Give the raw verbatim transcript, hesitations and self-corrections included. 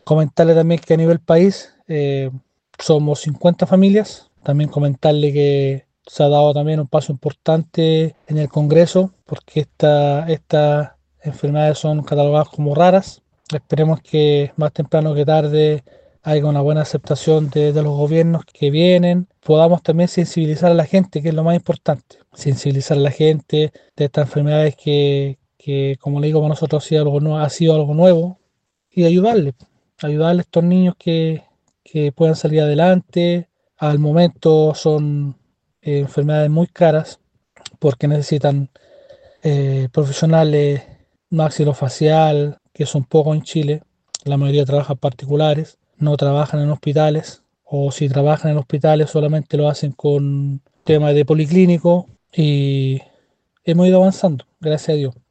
Comentarle también que a nivel país eh, somos cincuenta familias. También comentarle que se ha dado también un paso importante en el Congreso porque esta, estas enfermedades son catalogadas como raras. Esperemos que más temprano que tarde haya una buena aceptación de, de los gobiernos que vienen. Podamos también sensibilizar a la gente, que es lo más importante. Sensibilizar a la gente de estas enfermedades que, que como le digo, para nosotros ha sido algo, nue- ha sido algo nuevo y ayudarles, ayudarles a estos niños que, que puedan salir adelante. Al momento son eh, enfermedades muy caras porque necesitan eh, profesionales maxilofacial, que son pocos en Chile. La mayoría trabajan particulares, no trabajan en hospitales, o si trabajan en hospitales solamente lo hacen con temas de policlínico y hemos ido avanzando, gracias a Dios.